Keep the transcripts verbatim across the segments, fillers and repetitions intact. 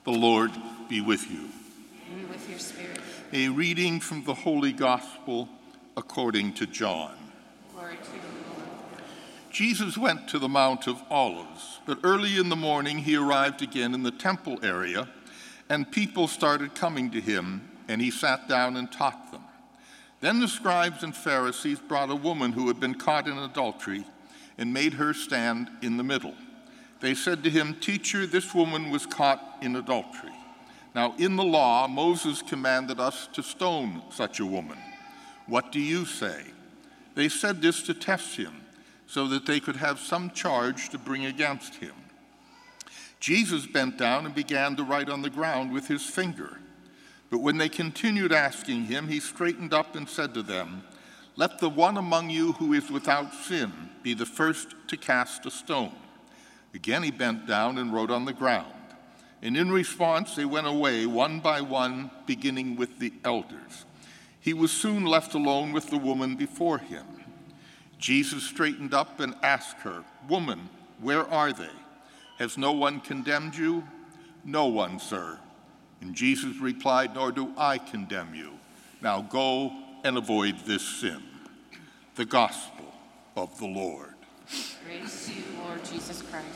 The Lord be with you. And with your spirit. A reading from the Holy Gospel according to John. Glory to you, Lord. Jesus went to the Mount of Olives, but early in the morning he arrived again in the temple area, and people started coming to him, and he sat down and taught them. Then the scribes and Pharisees brought a woman who had been caught in adultery and made her stand in the middle. They said to him, "Teacher, this woman was caught in adultery. Now in the law, Moses commanded us to stone such a woman. What do you say?" They said this to test him, so that they could have some charge to bring against him. Jesus bent down and began to write on the ground with his finger. But when they continued asking him, he straightened up and said to them, "Let the one among you who is without sin be the first to cast a stone." Again he bent down and wrote on the ground. And in response they went away one by one, beginning with the elders. He was soon left alone with the woman before him. Jesus straightened up and asked her, "Woman, where are they? Has no one condemned you?" "No one, sir." And Jesus replied, "Nor do I condemn you. Now go and avoid this sin." The Gospel of the Lord. Praise to you, Lord Jesus Christ.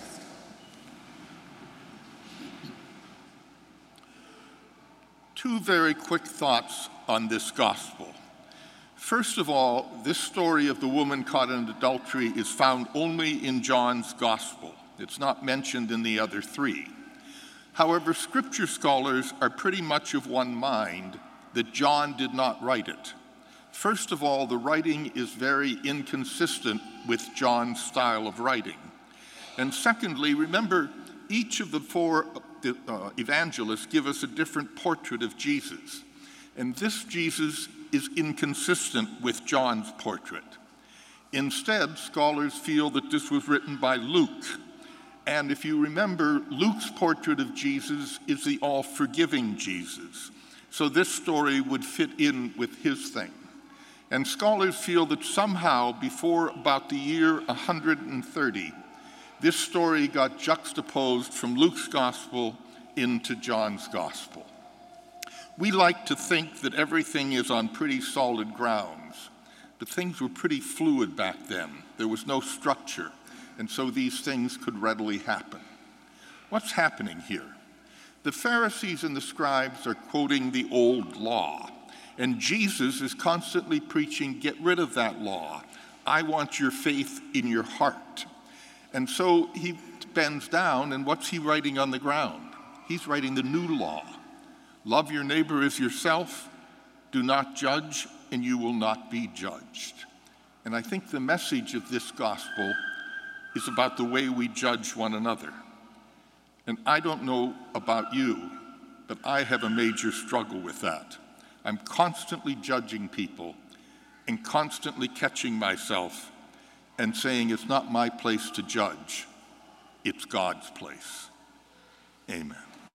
Two very quick thoughts on this gospel. First of all, this story of the woman caught in adultery is found only in John's gospel. It's not mentioned in the other three. However, scripture scholars are pretty much of one mind that John did not write it. First of all, the writing is very inconsistent with John's style of writing. And secondly, remember, each of the four uh, evangelists give us a different portrait of Jesus. And this Jesus is inconsistent with John's portrait. Instead, scholars feel that this was written by Luke. And if you remember, Luke's portrait of Jesus is the all-forgiving Jesus. So this story would fit in with his thing. And scholars feel that somehow, before about the year one hundred thirty, this story got juxtaposed from Luke's gospel into John's gospel. We like to think that everything is on pretty solid grounds, but things were pretty fluid back then. There was no structure, and so these things could readily happen. What's happening here? The Pharisees and the scribes are quoting the old law, and Jesus is constantly preaching, "Get rid of that law. I want your faith in your heart." And so he bends down, and what's he writing on the ground? He's writing the new law. Love your neighbor as yourself, do not judge, and you will not be judged. And I think the message of this gospel is about the way we judge one another. And I don't know about you, but I have a major struggle with that. I'm constantly judging people and constantly catching myself and saying it's not my place to judge, it's God's place. Amen.